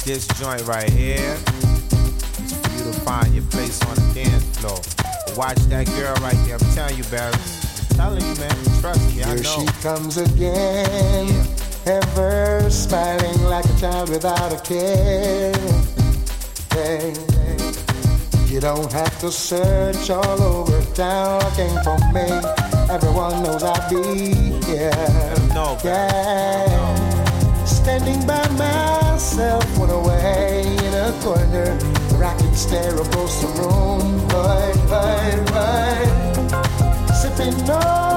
This joint right here is for you to find your place on the dance floor. But watch that girl right there. I'm telling you, Barry. I'm telling you, man. Trust me, I know. Here she comes again, ever smiling like a child without a care. Hey, you don't have to search all over town looking for me. Everyone knows I'll be here. No, yeah. Standing by myself, one away in a corner where I can stare across the room. But sipping on